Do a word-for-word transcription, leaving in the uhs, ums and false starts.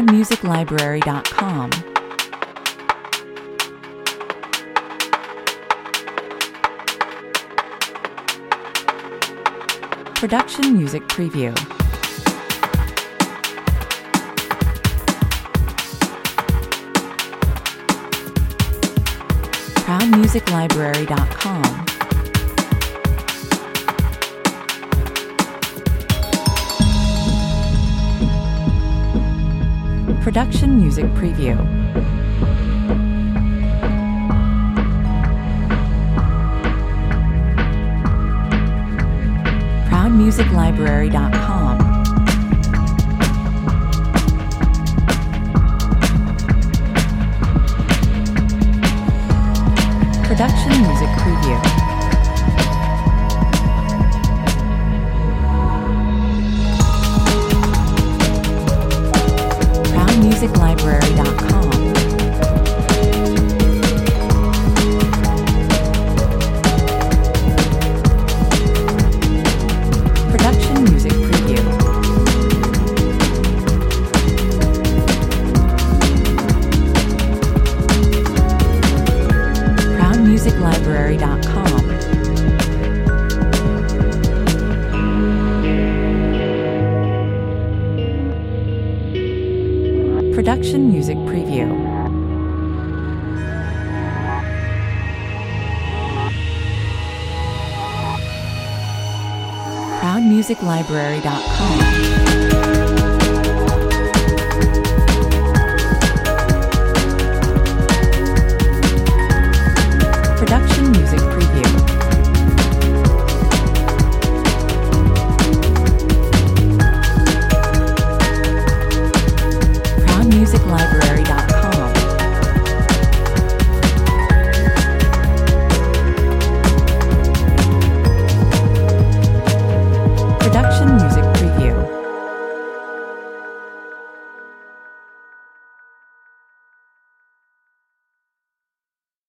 proud music library dot com. Production Music Preview. proud music library dot com. Production Music Preview. proud music library dot com. Production Music Preview. proud music library dot com. Production Music Preview. proud music library dot com. Production Music Preview. proud music library dot com.